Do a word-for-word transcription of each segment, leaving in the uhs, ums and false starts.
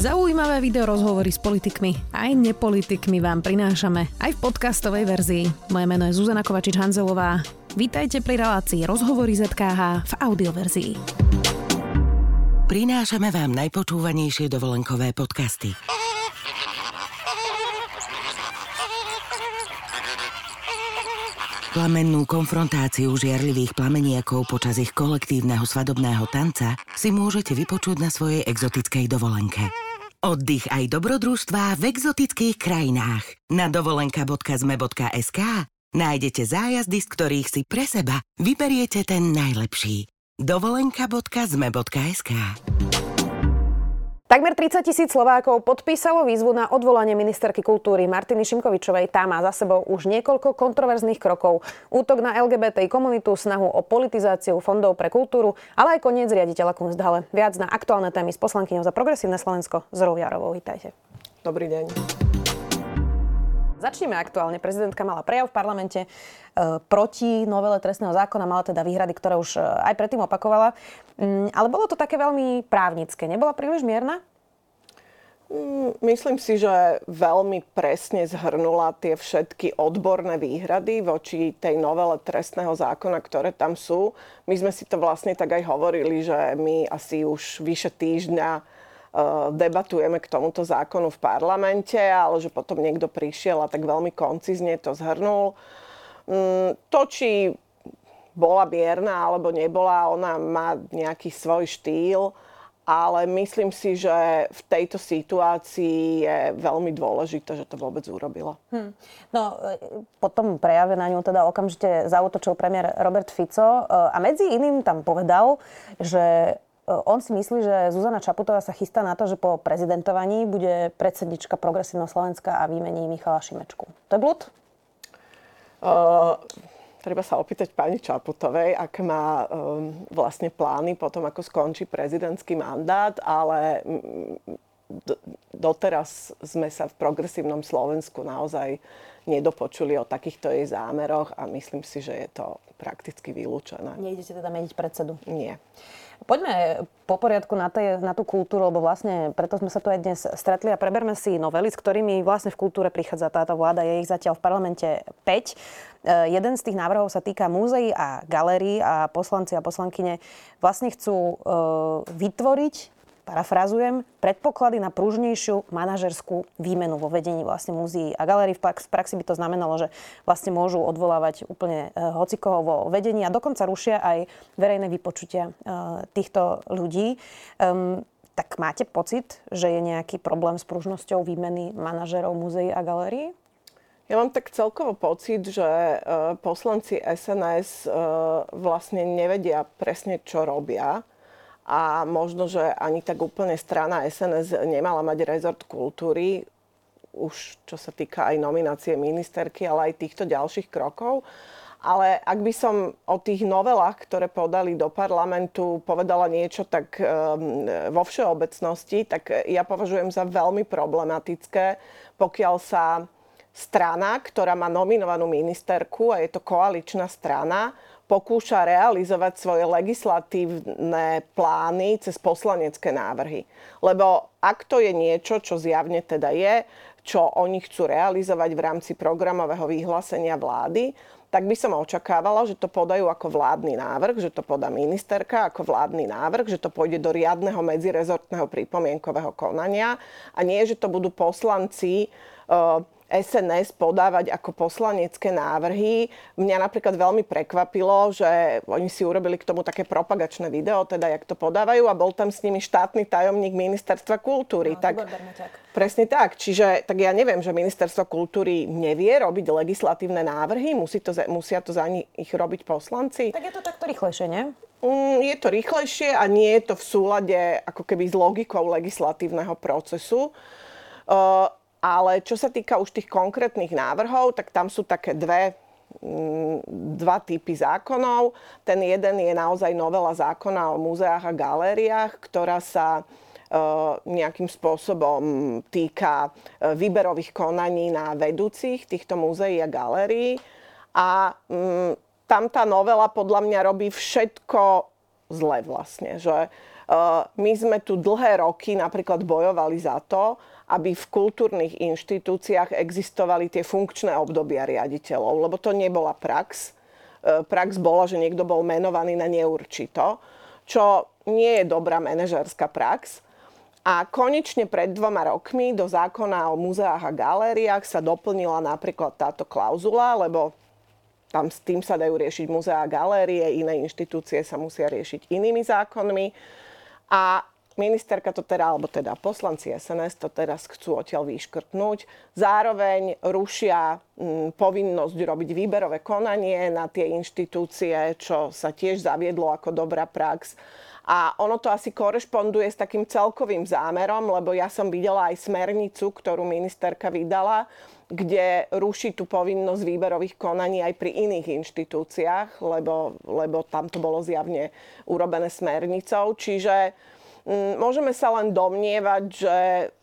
Zaujímavé video rozhovory s politikmi aj nepolitikmi vám prinášame aj v podcastovej verzii. Moje meno je Zuzana Kovačič-Hanzelová. Vítajte pri relácii Rozhovory zet ká há v audioverzii. Prinášame vám najpočúvanejšie dovolenkové podcasty. Plamennú konfrontáciu žiarlivých plameniakov počas ich kolektívneho svadobného tanca si môžete vypočuť na svojej exotickej dovolenke. Oddych aj dobrodružstvá v exotických krajinách. Na dovolenka bodka zet em e bodka es ká nájdete zájazdy, z ktorých si pre seba vyberiete ten najlepší. dovolenka bodka zet em e bodka es ká. Takmer tridsaťtisíc Slovákov podpísalo výzvu na odvolanie ministerky kultúry Martiny Šimkovičovej. Tá má za sebou už niekoľko kontroverzných krokov. Útok na el gé bé té komunitu, snahu o politizáciu fondov pre kultúru, ale aj koniec riaditeľa Kunsthalle. Viac na aktuálne témy s poslankyňou za Progresívne Slovensko Zorou Járovou. Vítajte. Dobrý deň. Začneme aktuálne. Prezidentka mala prejav v parlamente e, proti novele trestného zákona, mala teda výhrady, ktoré už e, aj predtým opakovala. Mm, ale bolo to také veľmi právnické. Nebola príliš mierna? Mm, myslím si, že veľmi presne zhrnula tie všetky odborné výhrady voči tej novele trestného zákona, ktoré tam sú. My sme si to vlastne tak aj hovorili, že my asi už vyše týždňa debatujeme k tomuto zákonu v parlamente, ale že potom niekto prišiel a tak veľmi koncizne to zhrnul. To, či bola mierna alebo nebola, ona má nejaký svoj štýl, ale myslím si, že v tejto situácii je veľmi dôležité, že to vôbec urobila. Hm. No, po tom prejave na ňu teda okamžite zaútočil premiér Robert Fico a medzi iným tam povedal, že on si myslí, že Zuzana Čaputová sa chystá na to, že po prezidentovaní bude predsednička Progresívneho Slovenska a vymení Michala Šimečku. To je blúd? Uh, treba sa opýtať pani Čaputovej, ak má um, vlastne plány potom, ako skončí prezidentský mandát, ale d- doteraz sme sa v Progresívnom Slovensku naozaj nedopočuli o takýchto jej zámeroch a myslím si, že je to prakticky vylúčené. Nejdete teda meniť predsedu? Nie. Poďme po poriadku na, tej, na tú kultúru, lebo vlastne preto sme sa tu aj dnes stretli a preberme si novely, s ktorými vlastne v kultúre prichádza táto vláda. Je ich zatiaľ v parlamente päť. E, jeden z tých návrhov sa týka múzeí a galérií a poslanci a poslankyne vlastne chcú e, vytvoriť, parafrazujem, predpoklady na pružnejšiu manažerskú výmenu vo vedení vlastne múzeí a galérií. V praxi by to znamenalo, že vlastne môžu odvolávať úplne hocikoho vo vedení a dokonca rušia aj verejné vypočutia týchto ľudí. Um, tak máte pocit, že je nejaký problém s pružnosťou výmeny manažerov múzeí a galérií? Ja mám tak celkovo pocit, že poslanci es en es vlastne nevedia presne, čo robia. A možno, že ani tak úplne strana es en es nemala mať rezort kultúry, už čo sa týka aj nominácie ministerky, ale aj týchto ďalších krokov. Ale ak by som o tých novelách, ktoré podali do parlamentu, povedala niečo tak um, vo všeobecnosti, tak ja považujem za veľmi problematické, pokiaľ sa strana, ktorá má nominovanú ministerku, a je to koaličná strana, pokúša realizovať svoje legislatívne plány cez poslanecké návrhy. Lebo ak to je niečo, čo zjavne teda je, čo oni chcú realizovať v rámci programového vyhlásenia vlády, tak by som očakávala, že to podajú ako vládny návrh, že to podá ministerka ako vládny návrh, že to pôjde do riadneho medzirezortného pripomienkového konania a nie, že to budú poslanci uh, es en es podávať ako poslanecké návrhy. Mňa napríklad veľmi prekvapilo, že oni si urobili k tomu také propagačné video, teda jak to podávajú a bol tam s nimi štátny tajomník ministerstva kultúry. No, tak, presne tak. Čiže tak ja neviem, že ministerstvo kultúry nevie robiť legislatívne návrhy, musí to, musia to za nich robiť poslanci. Tak je to takto rýchlejšie, nie? Mm, je to rýchlejšie a nie je to v súlade ako keby s logikou legislatívneho procesu. Uh, Ale čo sa týka už tých konkrétnych návrhov, tak tam sú také dve, dva typy zákonov. Ten jeden je naozaj novela zákona o múzeách a galériách, ktorá sa nejakým spôsobom týka výberových konaní na vedúcich týchto múzeí a galérií. A tam tá novela podľa mňa robí všetko zle vlastne, že My sme tu dlhé roky napríklad bojovali za to, aby v kultúrnych inštitúciách existovali tie funkčné obdobia riaditeľov, lebo to nebola prax. Prax bola, že niekto bol menovaný na neurčito, čo nie je dobrá manažerská prax. A konečne pred dvoma rokmi do zákona o múzeách a galériách sa doplnila napríklad táto klauzula, lebo tam s tým sa dajú riešiť múzeá a galérie, iné inštitúcie sa musia riešiť inými zákonmi. A ministerka to teda, alebo teda poslanci es en es to teraz chcú odtiaľ vyškrtnúť. Zároveň rušia m, povinnosť robiť výberové konanie na tie inštitúcie, čo sa tiež zaviedlo ako dobrá prax. A ono to asi korešponduje s takým celkovým zámerom, lebo ja som videla aj smernicu, ktorú ministerka vydala, kde ruší tú povinnosť výberových konaní aj pri iných inštitúciách, lebo, lebo tam to bolo zjavne urobené smernicou. Čiže m, môžeme sa len domnievať, že,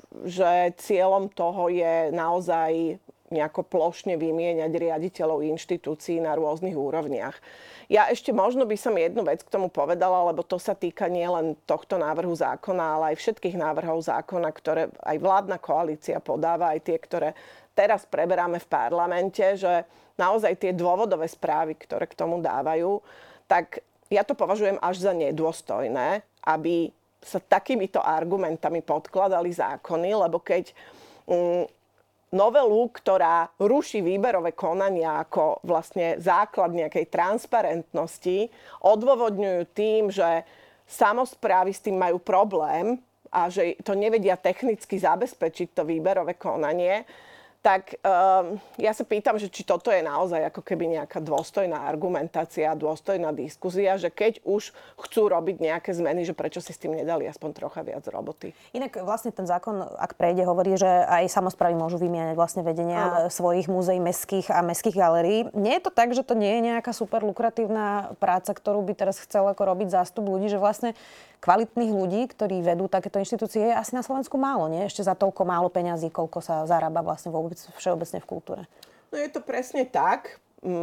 že cieľom toho je naozaj nejako plošne vymieňať riaditeľov inštitúcií na rôznych úrovniach. Ja ešte možno by som jednu vec k tomu povedala, lebo to sa týka nielen tohto návrhu zákona, ale aj všetkých návrhov zákona, ktoré aj vládna koalícia podáva, aj tie, ktoré teraz preberáme v parlamente, že naozaj tie dôvodové správy, ktoré k tomu dávajú, tak ja to považujem až za nedôstojné, aby sa takýmito argumentami podkladali zákony, lebo keď mm, novelu, ktorá ruší výberové konania ako vlastne základ nejakej transparentnosti, odôvodňujú tým, že samosprávy s tým majú problém a že to nevedia technicky zabezpečiť to výberové konanie, tak um, ja sa pýtam, že či toto je naozaj ako keby nejaká dôstojná argumentácia, dôstojná diskusia, že keď už chcú robiť nejaké zmeny, že prečo si s tým nedali aspoň trocha viac roboty. Inak vlastne ten zákon, ak prejde, hovorí, že aj samosprávy môžu vymieňať vlastne vedenia Áno. svojich múzeí mestských a mestských galérií. Nie je to tak, že to nie je nejaká super lukratívna práca, ktorú by teraz chcel ako robiť zástup ľudí, že vlastne kvalitných ľudí, ktorí vedú takéto inštitúcie, je asi na Slovensku málo, nie? Ešte za toľko málo peňazí, koľko sa zarába vlastne vôbec všeobecne v kultúre. No je to presne tak.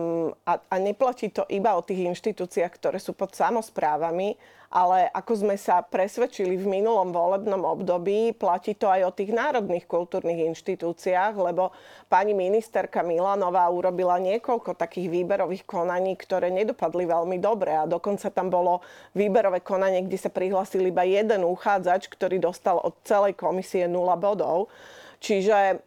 A, a neplatí to iba o tých inštitúciách, ktoré sú pod samosprávami, ale ako sme sa presvedčili v minulom volebnom období, platí to aj o tých národných kultúrnych inštitúciách, lebo pani ministerka Milanová urobila niekoľko takých výberových konaní, ktoré nedopadli veľmi dobre a dokonca tam bolo výberové konanie, kde sa prihlásil iba jeden uchádzač, ktorý dostal od celej komisie nula bodov. Čiže,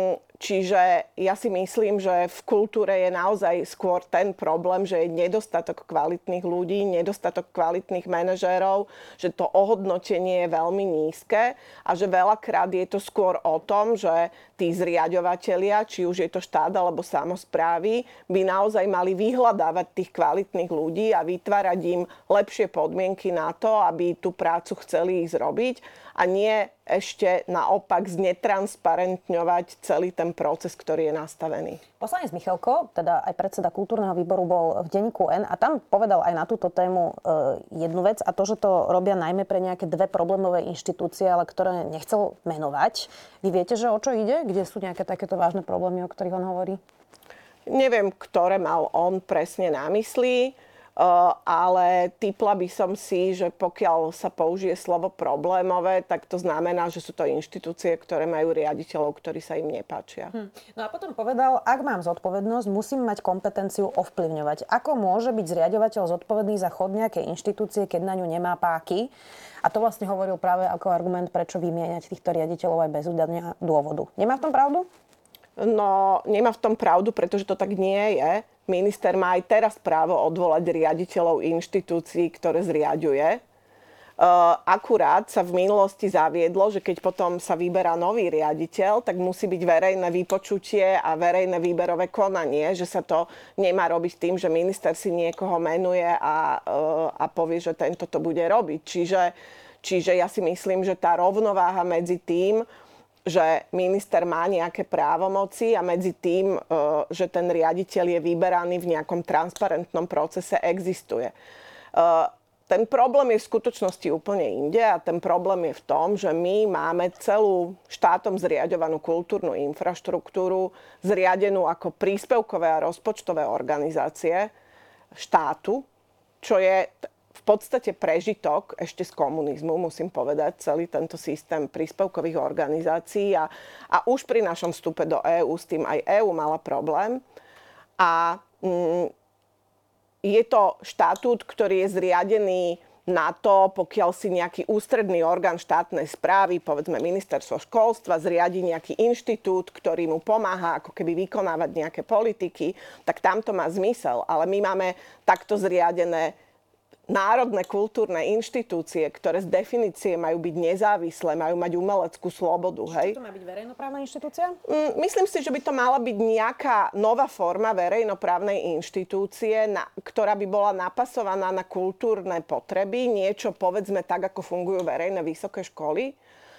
čiže ja si myslím, že v kultúre je naozaj skôr ten problém, že je nedostatok kvalitných ľudí, nedostatok kvalitných manažérov, že to ohodnotenie je veľmi nízke a že veľakrát je to skôr o tom, že tí zriaďovatelia, či už je to štát alebo samosprávy, by naozaj mali vyhľadávať tých kvalitných ľudí a vytvárať im lepšie podmienky na to, aby tú prácu chceli ísť robiť a nie ešte naopak znetransparentňovať celý ten proces, ktorý je nastavený. Poslanec Michalko, teda aj predseda kultúrneho výboru, bol v denníku N a tam povedal aj na túto tému e, jednu vec a to, že to robia najmä pre nejaké dve problémové inštitúcie, ale ktoré nechcel menovať. Vy viete, že o čo ide? Kde sú nejaké takéto vážne problémy, o ktorých on hovorí? Neviem, ktoré mal on presne na mysli. Uh, ale tipla by som si, že pokiaľ sa použije slovo problémové, tak to znamená, že sú to inštitúcie, ktoré majú riaditeľov, ktorí sa im nepáčia. Hm. No a potom povedal, ak mám zodpovednosť, musím mať kompetenciu ovplyvňovať. Ako môže byť zriaďovateľ zodpovedný za chod nejakej inštitúcie, keď na ňu nemá páky? A to vlastne hovoril práve ako argument, prečo vymieňať týchto riaditeľov aj bez udania dôvodu. Nemá v tom pravdu? No, nemá v tom pravdu, pretože to tak nie je. Minister má aj teraz právo odvolať riaditeľov inštitúcií, ktoré zriaďuje. Uh, akurát sa v minulosti zaviedlo, že keď potom sa vyberá nový riaditeľ, tak musí byť verejné vypočutie a verejné výberové konanie, že sa to nemá robiť tým, že minister si niekoho menuje a, uh, a povie, že tento to bude robiť. Čiže, čiže ja si myslím, že tá rovnováha medzi tým, že minister má nejaké právomoci a medzi tým, že ten riaditeľ je vyberaný v nejakom transparentnom procese, existuje. Ten problém je v skutočnosti úplne inde a ten problém je v tom, že my máme celú štátom zriaďovanú kultúrnu infraštruktúru, zriadenú ako príspevkové a rozpočtové organizácie štátu, čo je v podstate prežitok ešte z komunizmu, musím povedať, celý tento systém príspevkových organizácií a, a už pri našom vstupe do EÚ s tým aj EÚ mala problém. A mm, je to štatút, ktorý je zriadený na to, pokiaľ si nejaký ústredný orgán štátnej správy, povedzme ministerstvo školstva, zriadi nejaký inštitút, ktorý mu pomáha ako keby vykonávať nejaké politiky, tak tam to má zmysel. Ale my máme takto zriadené národné kultúrne inštitúcie, ktoré z definície majú byť nezávislé, majú mať umeleckú slobodu. Hej? Čiže to má byť verejnoprávna inštitúcia? Mm, myslím si, že by to mala byť nejaká nová forma verejnoprávnej inštitúcie, na, ktorá by bola napasovaná na kultúrne potreby, niečo povedzme tak, ako fungujú verejné vysoké školy.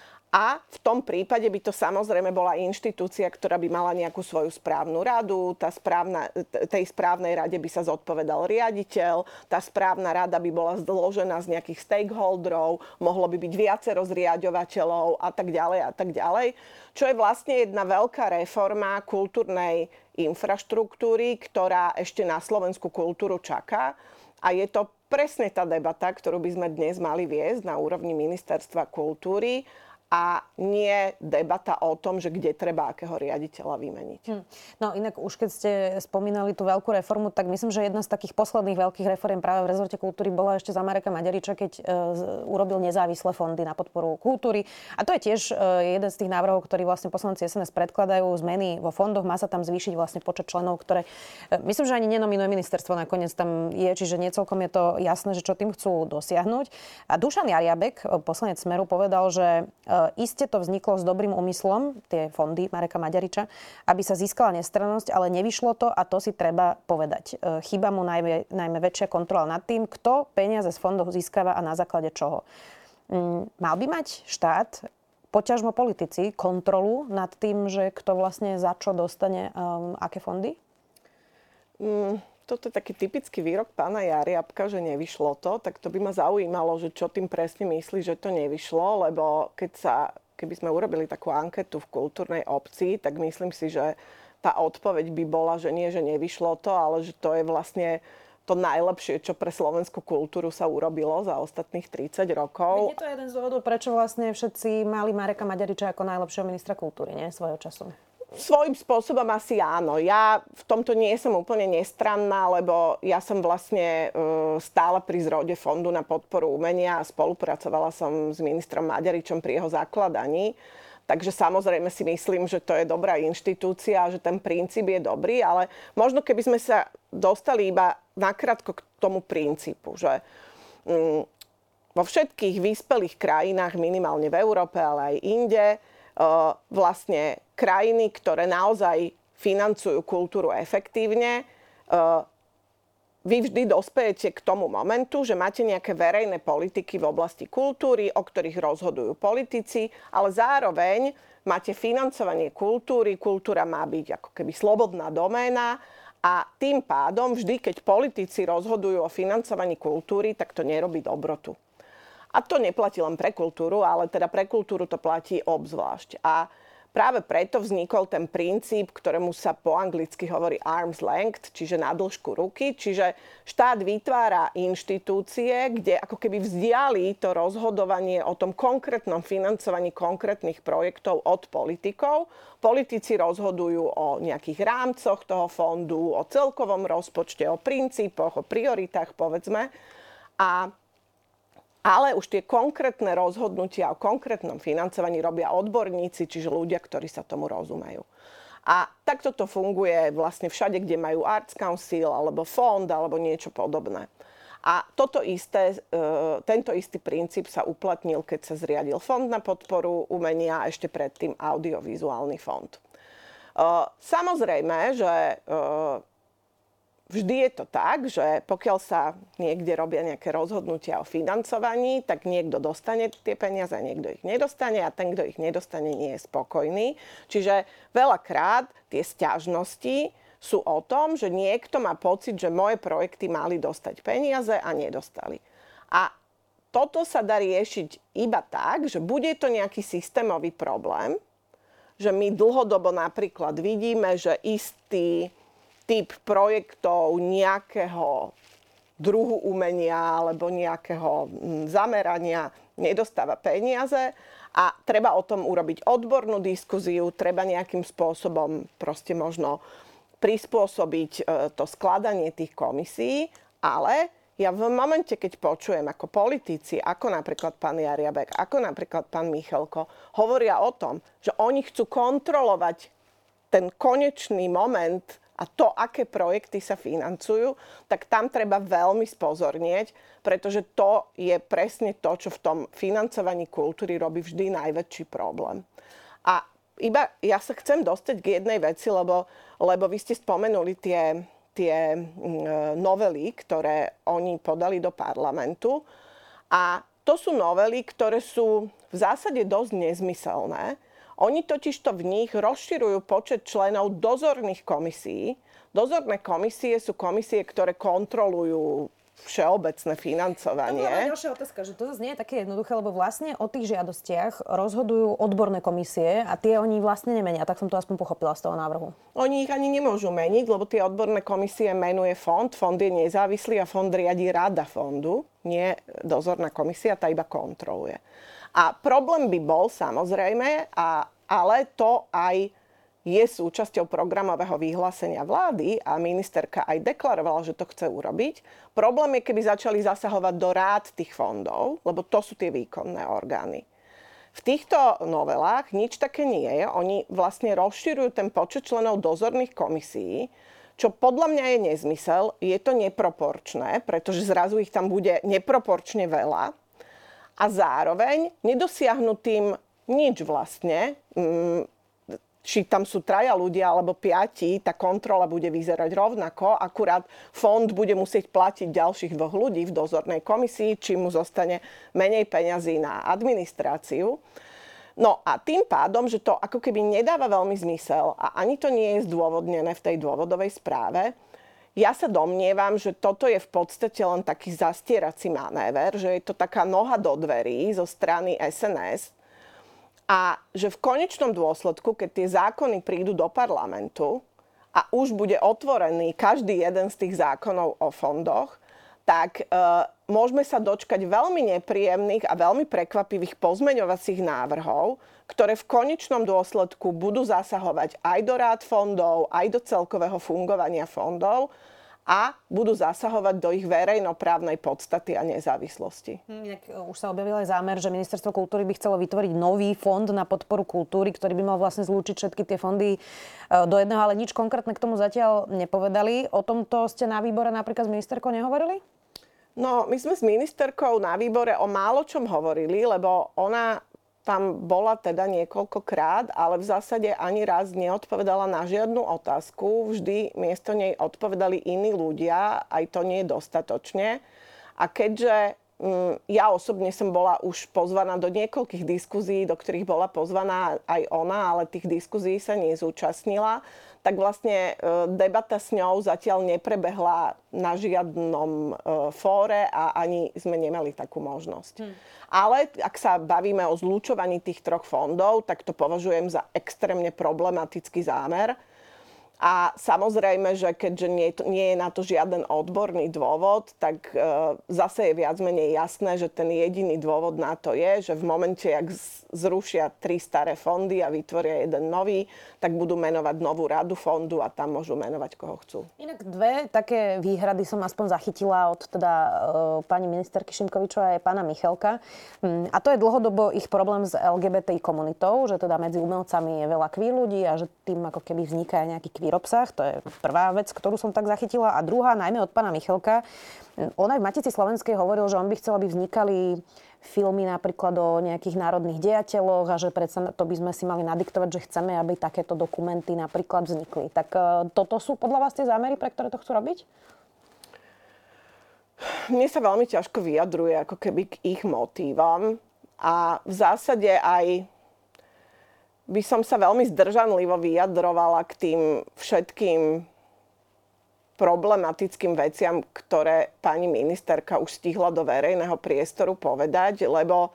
A v tom prípade by to samozrejme bola inštitúcia, ktorá by mala nejakú svoju správnu radu. Tá správna, tej správnej rade by sa zodpovedal riaditeľ. Tá správna rada by bola zložená z nejakých stakeholderov. Mohlo by byť viacero zriaďovateľov a tak ďalej a tak ďalej. Čo je vlastne jedna veľká reforma kultúrnej infraštruktúry, ktorá ešte na slovenskú kultúru čaká. A je to presne tá debata, ktorú by sme dnes mali viesť na úrovni Ministerstva kultúry. A nie debata o tom, že kde treba akého riaditeľa vymeniť. Hm. No inak už keď ste spomínali tú veľkú reformu, tak myslím, že jedna z takých posledných veľkých reforiem práve v rezorte kultúry bola ešte za Mareka Maďariča, keď e, urobil nezávislé fondy na podporu kultúry. A to je tiež e, jeden z tých návrhov, ktorý vlastne poslanci es en es predkladajú, zmeny vo fondoch. Má sa tam zvýšiť vlastne počet členov, ktoré e, myslím, že ani nenominuje ministerstvo, nakoniec tam je, čiže nie celkom je to jasné, že čo tým chcú dosiahnuť. A Dušan Jariabek, poslanec Smeru, povedal, že e, iste to vzniklo s dobrým úmyslom, tie fondy Mareka Maďariča, aby sa získala nestrannosť, ale nevyšlo to a to si treba povedať. Chýba mu najmä, najmä väčšia kontrola nad tým, kto peniaze z fondov získava a na základe čoho. Mal by mať štát, poťažmo politici, kontrolu nad tým, že kto vlastne za čo dostane um, aké fondy? Mm. Toto je taký typický výrok pána Jariabka, že nevyšlo to, tak to by ma zaujímalo, že čo tým presne myslí, že to nevyšlo, lebo keď sa, keby sme urobili takú anketu v kultúrnej obci, tak myslím si, že tá odpoveď by bola, že nie, že nevyšlo to, ale že to je vlastne to najlepšie, čo pre slovenskú kultúru sa urobilo za ostatných tridsať rokov. Je to jeden z dôvodov, prečo vlastne všetci mali Mareka Maďariča ako najlepšieho ministra kultúry, nie? Svojho času. Svojím spôsobom asi áno. Ja v tomto nie som úplne nestranná, lebo ja som vlastne stála pri zrode Fondu na podporu umenia a spolupracovala som s ministrom Maďaričom pri jeho zakladaní. Takže samozrejme si myslím, že to je dobrá inštitúcia, že ten princíp je dobrý, ale možno keby sme sa dostali iba nakrátko k tomu princípu, že mm, vo všetkých vyspelých krajinách, minimálne v Európe, ale aj inde, vlastne krajiny, ktoré naozaj financujú kultúru efektívne, vy vždy dospejete k tomu momentu, že máte nejaké verejné politiky v oblasti kultúry, o ktorých rozhodujú politici, ale zároveň máte financovanie kultúry, kultúra má byť ako keby slobodná doména a tým pádom vždy, keď politici rozhodujú o financovaní kultúry, tak to nerobí dobrotu. A to neplatí len pre kultúru, ale teda pre kultúru to platí obzvlášť. A práve preto vznikol ten princíp, ktorému sa po anglicky hovorí arm's length, čiže na dĺžku ruky. Čiže štát vytvára inštitúcie, kde ako keby vzdiali to rozhodovanie o tom konkrétnom financovaní konkrétnych projektov od politikov. Politici rozhodujú o nejakých rámcoch toho fondu, o celkovom rozpočte, o princípoch, o prioritách, povedzme. A Ale už tie konkrétne rozhodnutia o konkrétnom financovaní robia odborníci, čiže ľudia, ktorí sa tomu rozumejú. A takto to funguje vlastne všade, kde majú Arts Council, alebo fond, alebo niečo podobné. A toto isté, tento istý princíp sa uplatnil, keď sa zriadil Fond na podporu umenia a ešte predtým audiovizuálny fond. Samozrejme, že vždy je to tak, že pokiaľ sa niekde robia nejaké rozhodnutia o financovaní, tak niekto dostane tie peniaze, niekto ich nedostane a ten, kto ich nedostane, nie je spokojný. Čiže veľakrát tie sťažnosti sú o tom, že niekto má pocit, že moje projekty mali dostať peniaze a nedostali. A toto sa dá riešiť iba tak, že bude to nejaký systémový problém, že my dlhodobo napríklad vidíme, že istý typ projektov nejakého druhu umenia alebo nejakého zamerania nedostáva peniaze a treba o tom urobiť odbornú diskuziu, treba nejakým spôsobom proste možno prispôsobiť to skladanie tých komisí, ale ja v momente, keď počujem ako politici, ako napríklad pán Jariabek, ako napríklad pán Michalko, hovoria o tom, že oni chcú kontrolovať ten konečný moment a to, aké projekty sa financujú, tak tam treba veľmi spozornieť, pretože to je presne to, čo v tom financovaní kultúry robí vždy najväčší problém. A iba ja sa chcem dostať k jednej veci, lebo, lebo vy ste spomenuli tie, tie novely, ktoré oni podali do parlamentu. A to sú novely, ktoré sú v zásade dosť nezmyselné. Oni totižto v nich rozširujú počet členov dozorných komisií. Dozorné komisie sú komisie, ktoré kontrolujú všeobecné financovanie. To bola ďalšia otázka, že to zase nie je také jednoduché, lebo vlastne o tých žiadostiach rozhodujú odborné komisie a tie oni vlastne nemenia. Tak som to aspoň pochopila z toho návrhu. Oni ich ani nemôžu meniť, lebo tie odborné komisie menuje fond. Fond je nezávislý a fond riadí rada fondu, nie dozorná komisia, tá iba kontroluje. A problém by bol samozrejme, a, ale to aj je súčasťou programového vyhlásenia vlády a ministerka aj deklarovala, že to chce urobiť. Problém je, keby začali zasahovať do rád tých fondov, lebo to sú tie výkonné orgány. V týchto novelách nič také nie je. Oni vlastne rozširujú ten počet členov dozorných komisií, čo podľa mňa je nezmysel. Je to neproporčné, pretože zrazu ich tam bude neproporčne veľa. A zároveň nedosiahnu tým nič vlastne. Či tam sú traja ľudia alebo piati, tá kontrola bude vyzerať rovnako. Akurát fond bude musieť platiť ďalších dvoch ľudí v dozornej komisii, či mu zostane menej peňazí na administráciu. No a tým pádom, že to ako keby nedáva veľmi zmysel a ani to nie je zdôvodnené v tej dôvodovej správe, ja sa domnievam, že toto je v podstate len taký zastierací manéver, že je to taká noha do dverí zo strany es en es a že v konečnom dôsledku, keď tie zákony prídu do parlamentu a už bude otvorený každý jeden z tých zákonov o fondoch, tak e, môžeme sa dočkať veľmi nepríjemných a veľmi prekvapivých pozmeňovacích návrhov, ktoré v konečnom dôsledku budú zasahovať aj do rád fondov, aj do celkového fungovania fondov a budú zasahovať do ich verejnoprávnej podstaty a nezávislosti. Už sa objavil aj zámer, že Ministerstvo kultúry by chcelo vytvoriť nový fond na podporu kultúry, ktorý by mal vlastne zlúčiť všetky tie fondy do jedného, ale nič konkrétne k tomu zatiaľ nepovedali. O tomto ste na výbore napríklad s ministerkou nehovorili? No, my sme s ministerkou na výbore o málo čom hovorili, lebo ona tam bola teda niekoľkokrát, ale v zásade ani raz neodpovedala na žiadnu otázku. Vždy miesto nej odpovedali iní ľudia, aj to nie je dostatočne. A keďže mm, ja osobne som bola už pozvaná do niekoľkých diskuzií, do ktorých bola pozvaná aj ona, ale tých diskuzií sa nezúčastnila, tak vlastne debata s ňou zatiaľ neprebehla na žiadnom fóre a ani sme nemali takú možnosť. Hmm. Ale ak sa bavíme o zlúčovaní tých troch fondov, tak to považujem za extrémne problematický zámer. A samozrejme, že keďže nie, nie je na to žiaden odborný dôvod, tak e, zase je viac menej jasné, že ten jediný dôvod na to je, že v momente, ak zrušia tri staré fondy a vytvoria jeden nový, tak budú menovať novú radu fondu a tam môžu menovať, koho chcú. Inak dve také výhrady som aspoň zachytila od teda e, pani ministerky Šimkovičovej a pána Michalka. Mm, a to je dlhodobo ich problém s el gé bé té í komunitou, že teda medzi umelcami je veľa queer ľudí a že tým ako keby vzniká nejaký queer obsah. To je prvá vec, ktorú som tak zachytila. A druhá, najmä od pána Michalka. On aj v Matici slovenskej hovoril, že on by chcel, aby vznikali filmy napríklad o nejakých národných dejateľoch a že predsa to by sme si mali nadiktovať, že chceme, aby takéto dokumenty napríklad vznikli. Tak toto sú podľa vás tie zámery, pre ktoré to chcú robiť? Mne sa veľmi ťažko vyjadruje ako keby k ich motívam. A v zásade aj by som sa veľmi zdržanlivo vyjadrovala k tým všetkým problematickým veciam, ktoré pani ministerka už stihla do verejného priestoru povedať, lebo,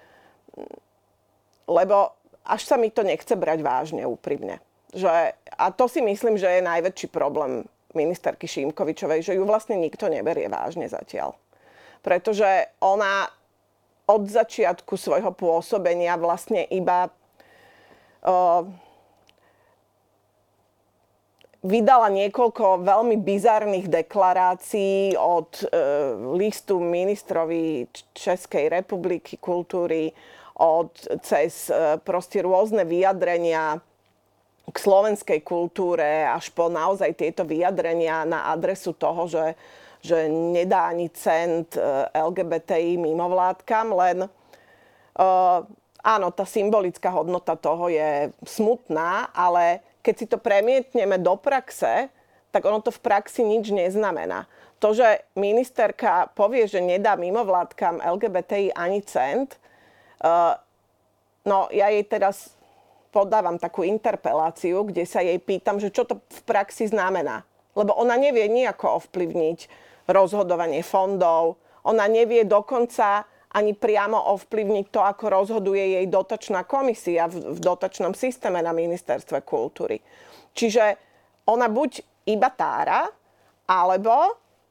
lebo až sa mi to nechce brať vážne, úprimne. Že, a to si myslím, že je najväčší problém ministerky Šimkovičovej, že ju vlastne nikto neberie vážne zatiaľ. Pretože ona od začiatku svojho pôsobenia vlastne iba uh, vydala niekoľko veľmi bizarných deklarácií od e, listu ministrovi Českej republiky kultúry, od cez e, proste rôzne vyjadrenia k slovenskej kultúre až po naozaj tieto vyjadrenia na adresu toho, že, že nedá ani cent e, el gé bé té í mimovládkam, len e, áno, tá symbolická hodnota toho je smutná, ale keď si to premietneme do praxe, tak ono to v praxi nič neznamená. To, že ministerka povie, že nedá mimovládkam el gé bé té í ani cent, uh, no ja jej teraz podávam takú interpeláciu, kde sa jej pýtam, že čo to v praxi znamená. Lebo ona nevie nejako ovplyvniť rozhodovanie fondov, ona nevie dokonca ani priamo ovplyvniť to, ako rozhoduje jej dotačná komisia v, v dotačnom systéme na ministerstve kultúry. Čiže ona buď iba tára, alebo e,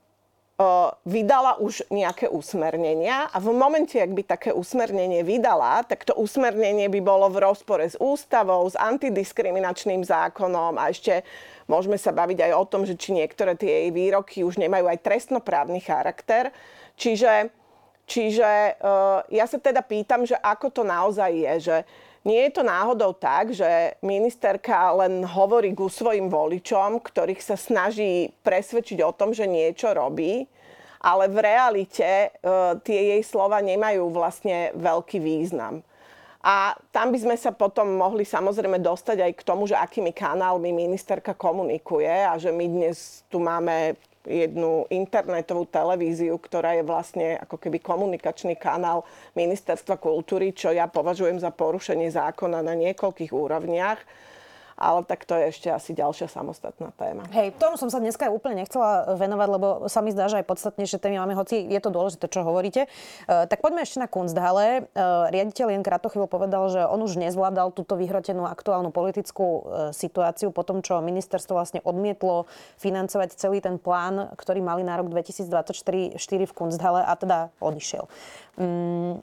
vydala už nejaké usmernenia a v momente, ak by také usmernenie vydala, tak to usmernenie by bolo v rozpore s ústavou, s antidiskriminačným zákonom a ešte môžeme sa baviť aj o tom, že či niektoré tie jej výroky už nemajú aj trestnoprávny charakter. Čiže Čiže uh, ja sa teda pýtam, že ako to naozaj je, že nie je to náhodou tak, že ministerka len hovorí ku svojim voličom, ktorých sa snaží presvedčiť o tom, že niečo robí, ale v realite uh, tie jej slova nemajú vlastne veľký význam. A tam by sme sa potom mohli samozrejme dostať aj k tomu, že akými kanálmi ministerka komunikuje a že my dnes tu máme jednu internetovú televíziu, ktorá je vlastne ako keby komunikačný kanál Ministerstva kultúry, čo ja považujem za porušenie zákona na niekoľkých úrovniach. Ale tak to je ešte asi ďalšia samostatná téma. Hej, tomu som sa dneska úplne nechcela venovať, lebo sa mi zdá, že aj podstatnejšie témy máme, hoci je to dôležité, čo hovoríte. E, tak poďme ešte na Kunsthalle. E, riaditeľ Jan Kratochvíl povedal, že on už nezvládal túto vyhrotenú aktuálnu politickú e, situáciu po tom, čo ministerstvo vlastne odmietlo financovať celý ten plán, ktorý mali na rok dvetisícdvadsaťštyri v Kunsthalle a teda odišiel. Mm.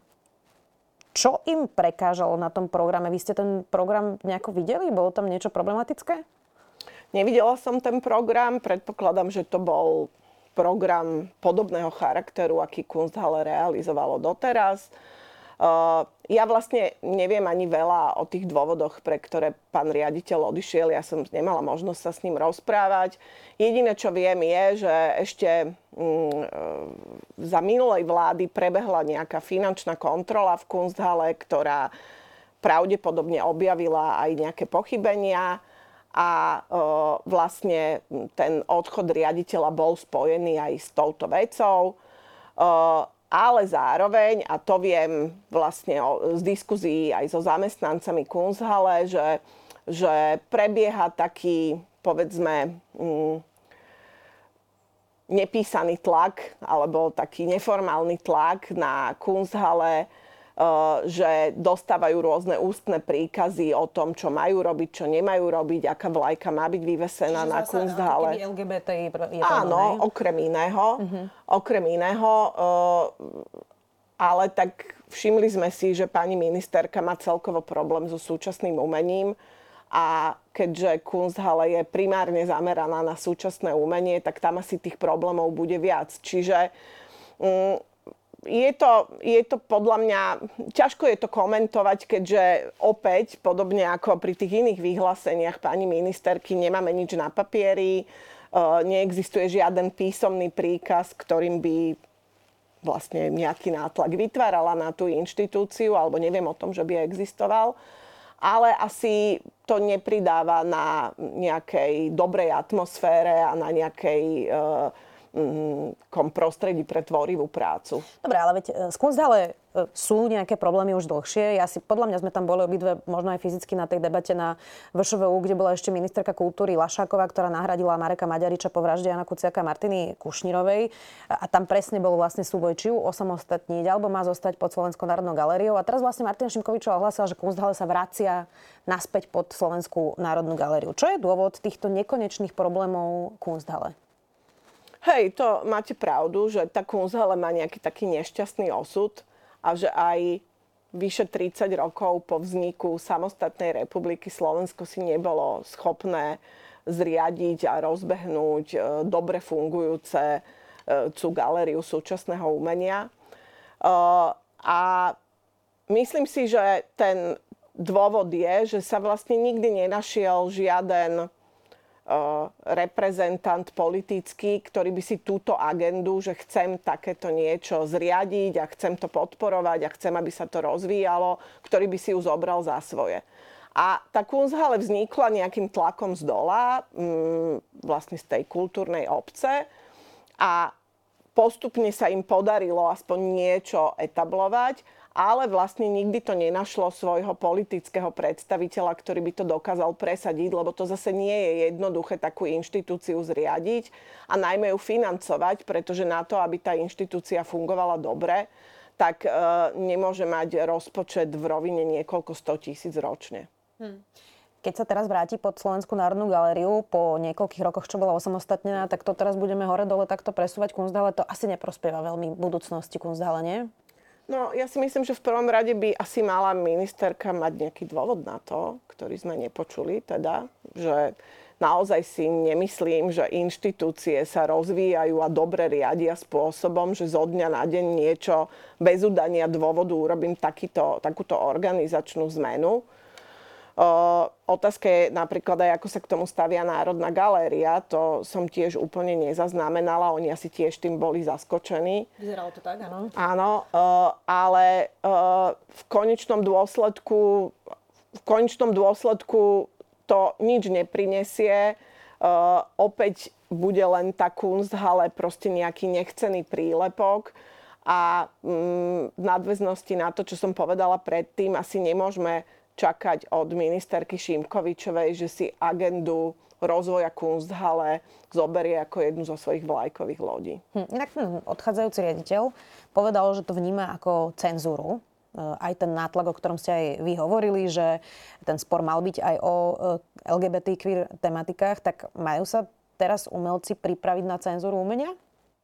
Čo im prekážalo na tom programe? Vy ste ten program nejako videli? Bolo tam niečo problematické? Nevidela som ten program. Predpokladám, že to bol program podobného charakteru, aký Kunsthalle realizovalo doteraz. Uh, ja vlastne neviem ani veľa o tých dôvodoch, pre ktoré pán riaditeľ odišiel. Ja som nemala možnosť sa s ním rozprávať. Jediné, čo viem, je, že ešte um, za minulej vlády prebehla nejaká finančná kontrola v Kunsthalle, ktorá pravdepodobne objavila aj nejaké pochybenia a uh, vlastne ten odchod riaditeľa bol spojený aj s touto vecou. Uh, Ale zároveň, a to viem vlastne z diskuzií aj so zamestnancami Kunsthalle, že, že prebieha taký, povedzme, mm, nepísaný tlak, alebo taký neformálny tlak na Kunsthalle, že dostávajú rôzne ústne príkazy o tom, čo majú robiť, čo nemajú robiť, aká vlajka má byť vyvesená na Kunsthalle. el gé bé té í je to áno, ono, okrem iného. Uh-huh. Okrem iného. Uh, ale tak všimli sme si, že pani ministerka má celkovo problém so súčasným umením a keďže Kunsthalle je primárne zameraná na súčasné umenie, tak tam asi tých problémov bude viac. Čiže um, Je to, je to podľa mňa, ťažko je to komentovať, keďže opäť, podobne ako pri tých iných vyhláseniach pani ministerky, nemáme nič na papieri, neexistuje žiaden písomný príkaz, ktorým by vlastne nejaký nátlak vytvárala na tú inštitúciu, alebo neviem o tom, že by existoval. Ale asi to nepridáva na nejakej dobrej atmosfére a na nejakej kom prostredí pre tvorivú prácu. Dobre, ale veď z Kunsthalle sú nejaké problémy už dlhšie. Ja si, podľa mňa sme tam boli obidve, možno aj fyzicky na tej debate na vé š vé ú, kde bola ešte ministerka kultúry Lašáková, ktorá nahradila Mareka Maďariča po vražde Jana Kuciaka a Martiny Kušnírovej. A tam presne bol vlastne súboj, či ju osamostatniť, alebo má zostať pod Slovenskou národnou galériou. A teraz vlastne Martina Šimkovičová ohlásila, že Kunsthalle sa vracia naspäť pod Slovenskú národnú galériu. Čo je dôvod týchto nekonečných problémov Kunsthalle? Hej, to máte pravdu, že tá Kunsthalle má nejaký taký nešťastný osud a že aj vyše tridsať rokov po vzniku samostatnej republiky Slovensko si nebolo schopné zriadiť a rozbehnúť dobre fungujúce tú galériu súčasného umenia. A myslím si, že ten dôvod je, že sa vlastne nikdy nenašiel žiaden reprezentant politický, ktorý by si túto agendu, že chcem takéto niečo zriadiť a chcem to podporovať a chcem, aby sa to rozvíjalo, ktorý by si ju zobral za svoje. A tá Kunsthalle vznikla nejakým tlakom z dola, vlastne z tej kultúrnej obce a postupne sa im podarilo aspoň niečo etablovať, ale vlastne nikdy to nenašlo svojho politického predstaviteľa, ktorý by to dokázal presadiť, lebo to zase nie je jednoduché takú inštitúciu zriadiť a najmä ju financovať, pretože na to, aby tá inštitúcia fungovala dobre, tak e, nemôže mať rozpočet v rovine niekoľko sto tisíc ročne. Hmm. Keď sa teraz vráti pod Slovenskú národnú galériu po niekoľkých rokoch, čo bola osamostatnená, tak to teraz budeme hore-dole takto presúvať Kunsthalle. To asi neprospieva veľmi budúcnosti Kunsthalle, nie? No, ja si myslím, že v prvom rade by asi mala ministerka mať nejaký dôvod na to, ktorý sme nepočuli, teda, že naozaj si nemyslím, že inštitúcie sa rozvíjajú a dobre riadia spôsobom, že zo dňa na deň niečo bez udania dôvodu urobím takýto, takúto organizačnú zmenu. Uh, otázka je napríklad aj, ako sa k tomu stavia Národná galéria. To som tiež úplne nezaznamenala. Oni asi tiež tým boli zaskočení. Vyzeralo to tak, áno. Áno, uh, ale uh, v konečnom dôsledku v konečnom dôsledku to nič neprinesie. Uh, opäť bude len tá Kunsthalle proste nejaký nechcený prílepok. A um, v nadväznosti na to, čo som povedala predtým, asi nemôžeme čakať od ministerky Šimkovičovej, že si agendu rozvoja Kunsthalle zoberie ako jednu zo svojich vlajkových lodí. Hm, inak odchádzajúci riaditeľ povedal, že to vníma ako cenzúru. Aj ten nátlak, o ktorom ste aj vy hovorili, že ten spor mal byť aj o el gé bé té queer tematikách, tak majú sa teraz umelci pripraviť na cenzúru umenia?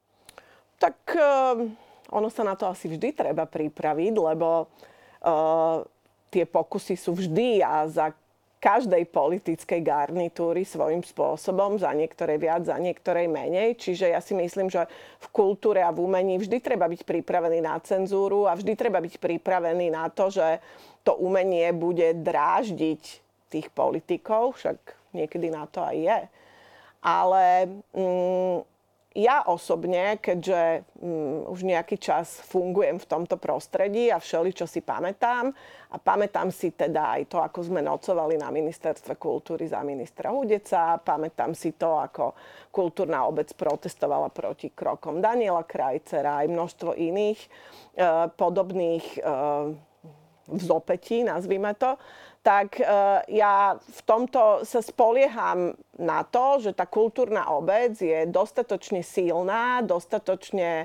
Tak um, ono sa na to asi vždy treba pripraviť, lebo uh, tie pokusy sú vždy a za každej politickej garnitúry svojím spôsobom, za niektoré viac, za niektoré menej. Čiže ja si myslím, že v kultúre a v umení vždy treba byť pripravený na cenzúru a vždy treba byť pripravený na to, že to umenie bude dráždiť tých politikov, však niekedy na to aj je. Ale mm, ja osobne, keďže mm, už nejaký čas fungujem v tomto prostredí a všeličo si pamätám, a pamätám si teda aj to, ako sme nocovali na ministerstve kultúry za ministra Hudeca, pamätám si to, ako kultúrna obec protestovala proti krokom Daniela Krajcera, aj množstvo iných e, podobných e, vzopetí, nazvime to, tak e, ja v tomto sa spolieham na to, že tá kultúrna obec je dostatočne silná, dostatočne e,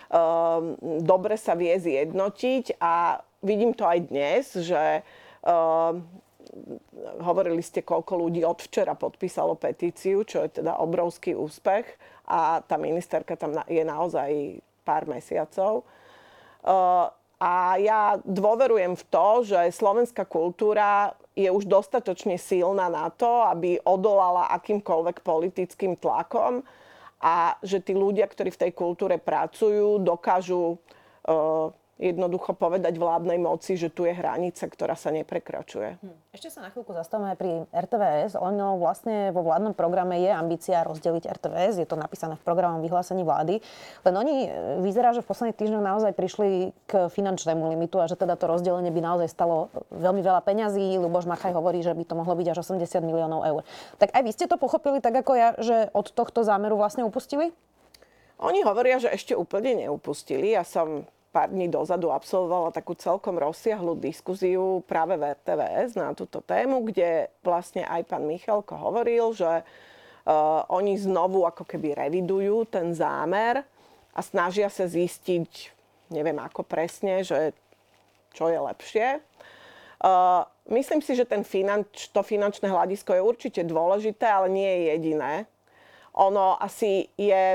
dobre sa vie zjednotiť a vidím to aj dnes, že uh, hovorili ste, koľko ľudí od včera podpísalo petíciu, čo je teda obrovský úspech a tá ministerka tam je naozaj pár mesiacov. Uh, a ja dôverujem v to, že slovenská kultúra je už dostatočne silná na to, aby odolala akýmkoľvek politickým tlakom a že tí ľudia, ktorí v tej kultúre pracujú, dokážu uh, jednoducho povedať vládnej moci, že tu je hranica, ktorá sa neprekračuje. Ešte sa na chvíľku zastavíme pri er té vé es. Ono vlastne vo vládnom programe je ambícia rozdeliť er té vé es. Je to napísané v programovom vyhlásení vlády. Len oni vyzerá, že v posledných týždňoch naozaj prišli k finančnému limitu a že teda to rozdelenie by naozaj stalo veľmi veľa peňazí. Ľuboš Machaj hovorí, že by to mohlo byť až osemdesiat miliónov eur. Tak aj vy ste to pochopili tak ako ja, že od tohto zámeru vlastne upustili? Oni hovoria, že ešte úplne neupustili. Ja som pár dní dozadu absolvovala takú celkom rozsiahlu diskuziu práve v er té vé es na túto tému, kde vlastne aj pán Michalko hovoril, že uh, oni znovu ako keby revidujú ten zámer a snažia sa zistiť, neviem ako presne, že čo je lepšie. Uh, myslím si, že ten finanč, to finančné hľadisko je určite dôležité, ale nie je jediné. Ono asi je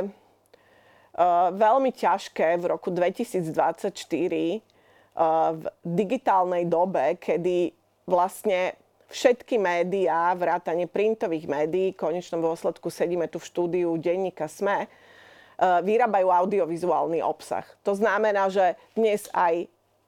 Uh, veľmi ťažké v roku dvetisícdvadsaťštyri uh, v digitálnej dobe, kedy vlastne všetky médiá, vrátane printových médií, v konečnom dôsledku sedíme tu v štúdiu denníka SME, uh, vyrábajú audiovizuálny obsah. To znamená, že dnes aj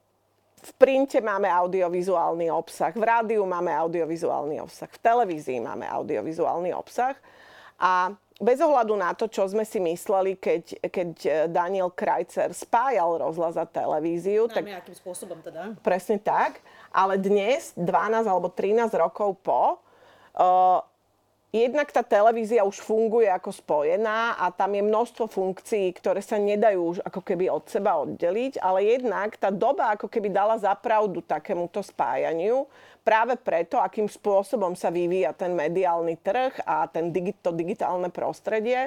v printe máme audiovizuálny obsah, v rádiu máme audiovizuálny obsah, v televízii máme audiovizuálny obsah a bez ohľadu na to, čo sme si mysleli, keď, keď Daniel Krajcar spájal rozhlas a televíziu. No, tak akým spôsobom teda? Presne tak. Ale dnes, dvanásť alebo trinásť rokov po, uh, jednak tá televízia už funguje ako spojená a tam je množstvo funkcií, ktoré sa nedajú už ako keby od seba oddeliť, ale jednak tá doba ako keby dala zapravdu takémuto spájaniu, práve preto, akým spôsobom sa vyvíja ten mediálny trh a ten digi- to digitálne prostredie.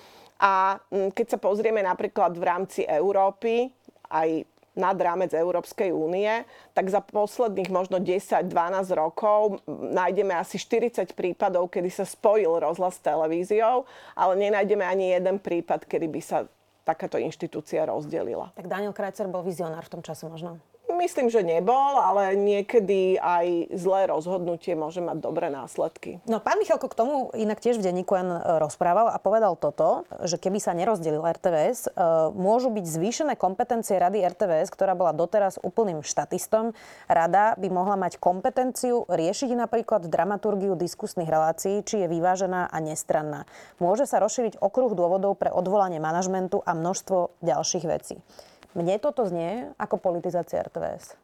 A keď sa pozrieme napríklad v rámci Európy, aj nad rámec Európskej únie, tak za posledných možno desať dvanásť rokov nájdeme asi štyridsať prípadov, kedy sa spojil rozhlas s televíziou, ale nenájdeme ani jeden prípad, kedy by sa takáto inštitúcia rozdelila. Tak Daniel Krajcar bol vizionár v tom čase možno? Myslím, že nebol, ale niekedy aj zlé rozhodnutie môže mať dobré následky. No, pán Michalko k tomu inak tiež v denníku N rozprával a povedal toto, že keby sa nerozdelil er té vé es, môžu byť zvýšené kompetencie Rady er té vé es, ktorá bola doteraz úplným štatistom. Rada by mohla mať kompetenciu riešiť napríklad dramaturgiu diskusných relácií, či je vyvážená a nestranná. Môže sa rozšíriť okruh dôvodov pre odvolanie manažmentu a množstvo ďalších vecí. Mne toto znie ako politizácia er té vé es.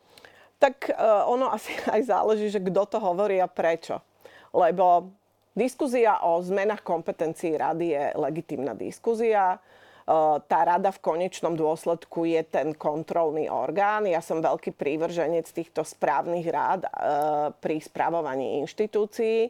Tak uh, ono asi aj záleží, že kto to hovorí a prečo. Lebo diskuzia o zmenách kompetencií rady je legitímna diskuzia. Uh, tá rada v konečnom dôsledku je ten kontrolný orgán. Ja som veľký prívrženec týchto správnych rád uh, pri spravovaní inštitúcií.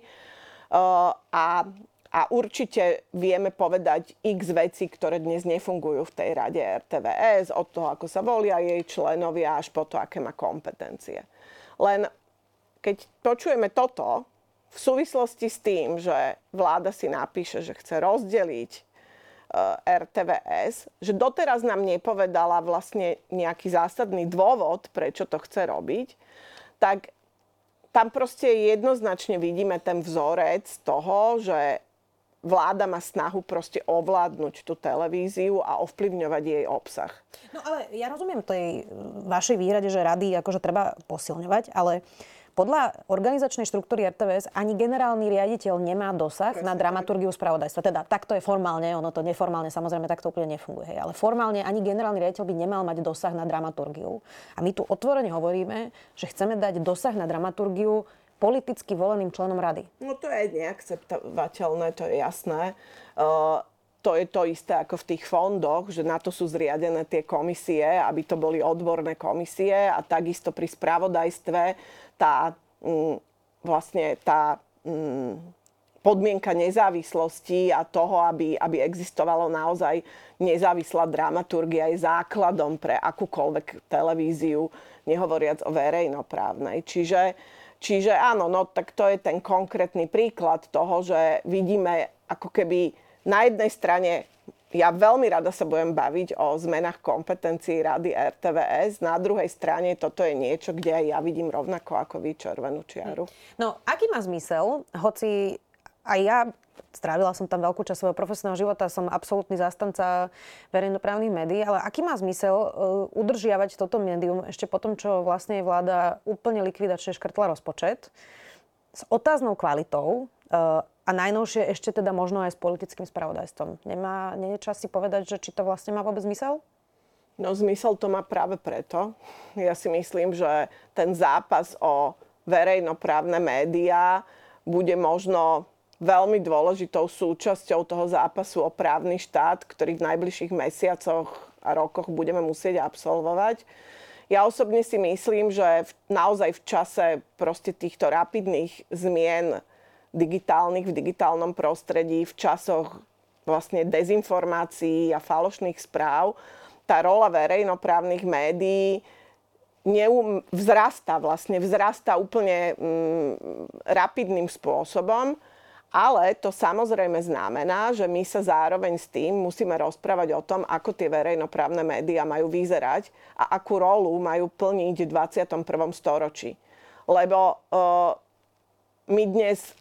Uh, a A určite vieme povedať x vecí, ktoré dnes nefungujú v tej rade er té vé es, od toho, ako sa volia jej členovia, až po to, aké má kompetencie. Len keď počujeme toto v súvislosti s tým, že vláda si napíše, že chce rozdeliť uh, er té vé es, že doteraz nám nepovedala vlastne nejaký zásadný dôvod, prečo to chce robiť, tak tam proste jednoznačne vidíme ten vzorec toho, že vláda má snahu proste ovládnuť tú televíziu a ovplyvňovať jej obsah. No ale ja rozumiem tej vašej výhrade, že rady akože treba posilňovať, ale podľa organizačnej štruktúry er té vé es ani generálny riaditeľ nemá dosah Presne. na dramaturgiu spravodajstva. Teda takto je formálne, ono to neformálne samozrejme takto úplne nefunguje. Hej. Ale formálne ani generálny riaditeľ by nemal mať dosah na dramaturgiu. A my tu otvorene hovoríme, že chceme dať dosah na dramaturgiu politicky voleným členom rady. No to je neakceptovateľné, to je jasné. Uh, to je to isté ako v tých fondoch, že na to sú zriadené tie komisie, aby to boli odborné komisie a takisto pri spravodajstve tá um, vlastne tá um, podmienka nezávislosti a toho, aby, aby existovalo naozaj nezávislá dramaturgia, je základom pre akúkoľvek televíziu, nehovoriac o verejnoprávnej. Čiže Čiže áno, no tak to je ten konkrétny príklad toho, že vidíme ako keby na jednej strane, ja veľmi rada sa budem baviť o zmenách kompetencií rady er té vé es, na druhej strane toto je niečo, kde aj ja vidím rovnako ako vy červenú čiaru. No, aký má zmysel, hoci aj ja strávila som tam veľkú časť svojho profesionálneho života, som absolútny zástanca verejnoprávnych médií, ale aký má zmysel uh, udržiavať toto médium ešte po tom, čo vlastne vláda úplne likvidačne škrtla rozpočet s otáznou kvalitou uh, a najnovšie ešte teda možno aj s politickým spravodajstvom. Nemá, nie je čas si povedať, že či to vlastne má vôbec zmysel? No zmysel to má práve preto. Ja si myslím, že ten zápas o verejnoprávne médiá bude možno veľmi dôležitou súčasťou toho zápasu o právny štát, ktorý v najbližších mesiacoch a rokoch budeme musieť absolvovať. Ja osobne si myslím, že v, naozaj v čase proste týchto rapidných zmien digitálnych v digitálnom prostredí, v časoch vlastne dezinformácií a falošných správ, tá rola verejnoprávnych médií neum, vzrastá vlastne, vzrastá úplne mm, rapidným spôsobom, ale to samozrejme znamená, že my sa zároveň s tým musíme rozprávať o tom, ako tie verejnoprávne médiá majú vyzerať a akú rolu majú plniť v dvadsiatom prvom storočí. Lebo uh, my dnes,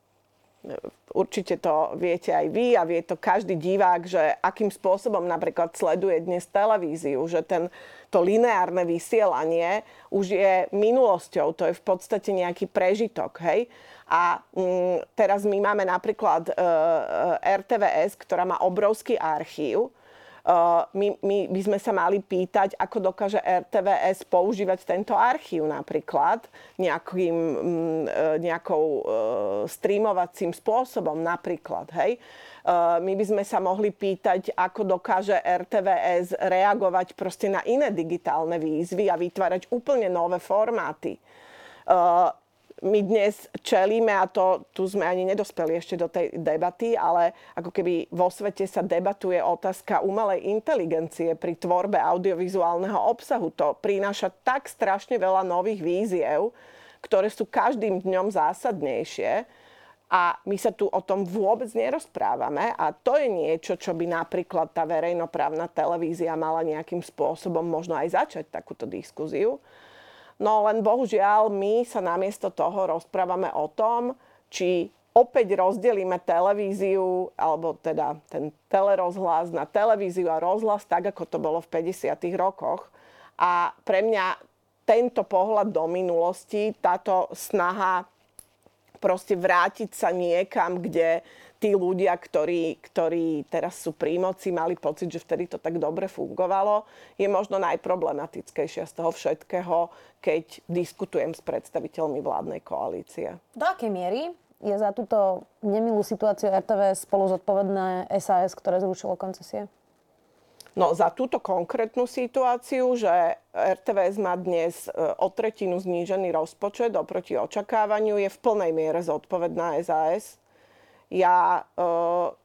určite to viete aj vy a vie to každý divák, že akým spôsobom napríklad sleduje dnes televíziu, že ten, to lineárne vysielanie už je minulosťou, to je v podstate nejaký prežitok, hej. A mm, teraz my máme napríklad e, er té vé es, ktorá má obrovský archív. Uh, my, my by sme sa mali pýtať, ako dokáže er té vé es používať tento archív napríklad nejakým, um, nejakou uh, streamovacím spôsobom napríklad, hej. Uh, my by sme sa mohli pýtať, ako dokáže er té vé es reagovať proste na iné digitálne výzvy a vytvárať úplne nové formáty. Uh, My dnes čelíme, a to, tu sme ani nedospeli ešte do tej debaty, ale ako keby vo svete sa debatuje otázka umelej inteligencie pri tvorbe audiovizuálneho obsahu. To prináša tak strašne veľa nových víziev, ktoré sú každým dňom zásadnejšie. A my sa tu o tom vôbec nerozprávame. A to je niečo, čo by napríklad tá verejnoprávna televízia mala nejakým spôsobom možno aj začať takúto diskuziu. No len bohužiaľ my sa namiesto toho rozprávame o tom, či opäť rozdelíme televíziu, alebo teda ten telerozhlas na televíziu a rozhlas, tak ako to bolo v päťdesiatych rokoch. A pre mňa tento pohľad do minulosti, táto snaha proste vrátiť sa niekam, kde tí ľudia, ktorí, ktorí teraz sú pri moci, mali pocit, že vtedy to tak dobre fungovalo, je možno najproblematickejšia z toho všetkého, keď diskutujem s predstaviteľmi vládnej koalície. Do akej miery je za túto nemilú situáciu er té vé spolu zodpovedné es a es, ktoré zrušilo koncesie? No za túto konkrétnu situáciu, že er té vé es má dnes o tretinu znížený rozpočet oproti očakávaniu, je v plnej miere zodpovedná es a es. Ja, uh,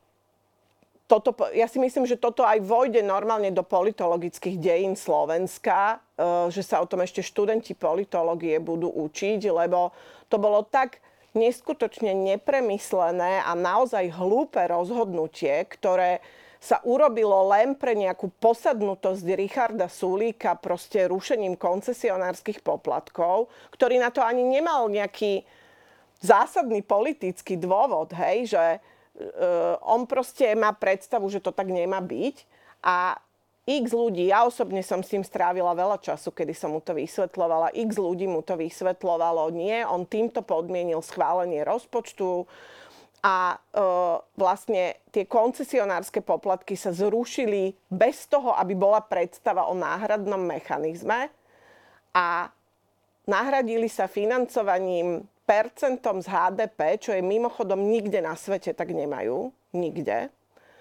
toto, ja si myslím, že toto aj vojde normálne do politologických dejín Slovenska, uh, že sa o tom ešte študenti politológie budú učiť, lebo to bolo tak neskutočne nepremyslené a naozaj hlúpe rozhodnutie, ktoré sa urobilo len pre nejakú posadnutosť Richarda Sulíka proste rušením koncesionárskych poplatkov, ktorý na to ani nemal nejaký zásadný politický dôvod, hej, že uh, on proste má predstavu, že to tak nemá byť a x ľudí, ja osobne som s tým strávila veľa času, kedy som mu to vysvetľovala, x ľudí mu to vysvetľovalo, nie, on týmto podmienil schválenie rozpočtu a uh, vlastne tie koncesionárske poplatky sa zrušili bez toho, aby bola predstava o náhradnom mechanizme a nahradili sa financovaním percentom z há dé pé, čo je mimochodom nikde na svete, tak nemajú. Nikde.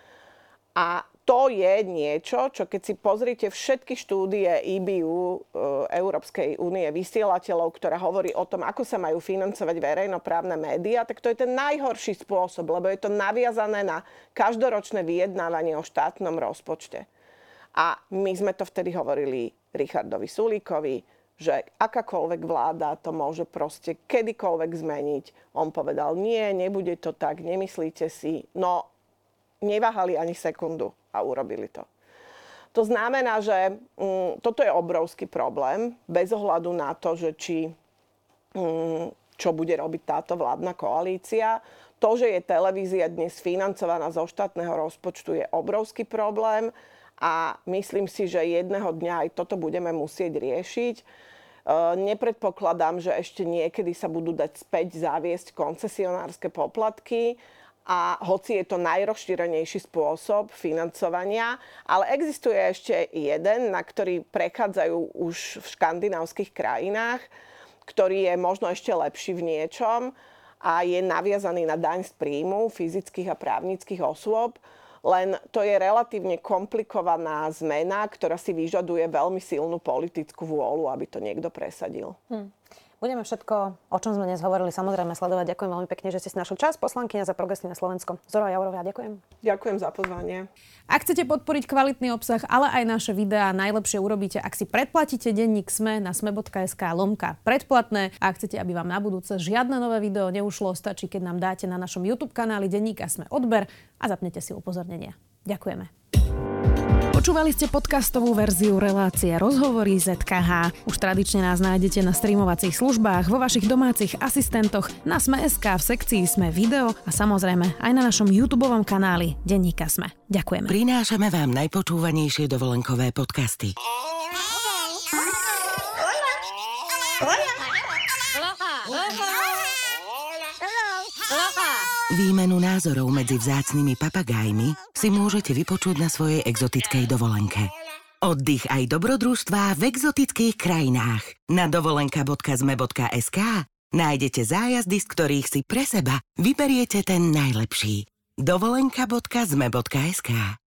A to je niečo, čo keď si pozrite všetky štúdie í bé ú, Európskej únie vysielateľov, ktorá hovorí o tom, ako sa majú financovať verejnoprávne médiá, tak to je ten najhorší spôsob, lebo je to naviazané na každoročné vyjednávanie o štátnom rozpočte. A my sme to vtedy hovorili Richardovi Sulíkovi, že akákoľvek vláda to môže proste kedykoľvek zmeniť. On povedal, nie, nebude to tak, nemyslíte si. No, neváhali ani sekundu a urobili to. To znamená, že mm, toto je obrovský problém, bez ohľadu na to, že či, mm, čo bude robiť táto vládna koalícia. To, že je televízia dnes financovaná zo štátneho rozpočtu, je obrovský problém. A myslím si, že jedného dňa aj toto budeme musieť riešiť. Nepredpokladám, že ešte niekedy sa budú dať späť zaviesť koncesionárske poplatky. A hoci je to najrozšírenejší spôsob financovania, ale existuje ešte jeden, na ktorý prechádzajú už v škandinávskych krajinách, ktorý je možno ešte lepší v niečom. a je naviazaný na daň z príjmu fyzických a právnických osôb. Len to je relatívne komplikovaná zmena, ktorá si vyžaduje veľmi silnú politickú vôľu, aby to niekto presadil. Hm. Budeme všetko, o čom sme dnes hovorili, samozrejme sledovať. Ďakujem veľmi pekne, že ste si našli čas. Poslankyňa za Progresívne Slovensko Zora Jaurová, ďakujem. Ďakujem za pozvanie. Ak chcete podporiť kvalitný obsah, ale aj naše videá, najlepšie urobíte, ak si predplatíte denník SME na sme.sk lomka predplatné. A ak chcete, aby vám na budúce žiadne nové video neušlo, stačí, keď nám dáte na našom YouTube kanáli denníka SME odber a zapnete si upozornenia. Ďakujeme. Počúvali ste podcastovú verziu relácie Rozhovory zet ká há. Už tradične nás nájdete na streamovacích službách, vo vašich domácich asistentoch, na Sme.sk, v sekcii Sme video a samozrejme aj na našom YouTubeovom kanáli Denníka Sme. Ďakujeme. Prinášame vám najpočúvanejšie dovolenkové podcasty. Výmenu názorov medzi vzácnymi papagájmi si môžete vypočuť na svojej exotickej dovolenke. Oddych aj dobrodružstvá v exotických krajinách. Na dovolenka bodka zme bodka es ká nájdete zájazdy, z ktorých si pre seba vyberiete ten najlepší. dovolenka bodka zme bodka es ká